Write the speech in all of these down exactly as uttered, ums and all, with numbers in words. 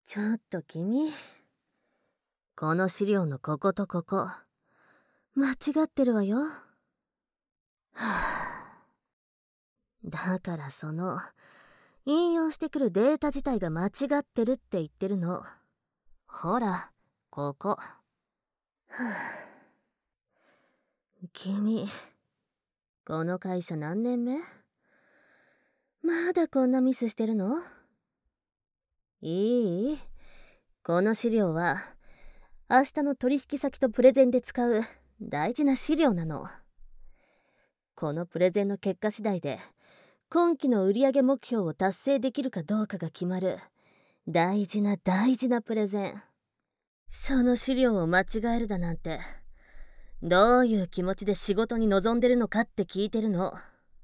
ちょっと君、この資料のこことここ、間違ってるわよ。はあ、だからその、引用してくるデータ自体が間違ってるって言ってるの。ほら、ここ。はあ、君、この会社何年目？まだこんなミスしてるの？いい？この資料は、明日の取引先とプレゼンで使う大事な資料なの。このプレゼンの結果次第で、今期の売上目標を達成できるかどうかが決まる大事な大事なプレゼン。その資料を間違えるだなんて、どういう気持ちで仕事に臨んでるのかって聞いてるの。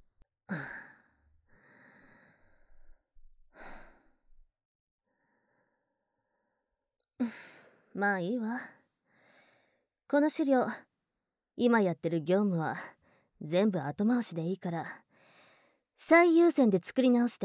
まあいいわ。この資料、今やってる業務は全部後回しでいいから、最優先で作り直して。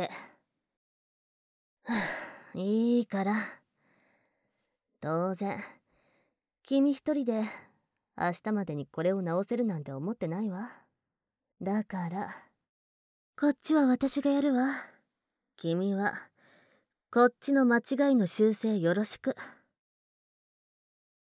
いいから。当然、君一人で明日までにこれを直せるなんて思ってないわ。だから、こっちは私がやるわ。君は、こっちの間違いの修正よろしく。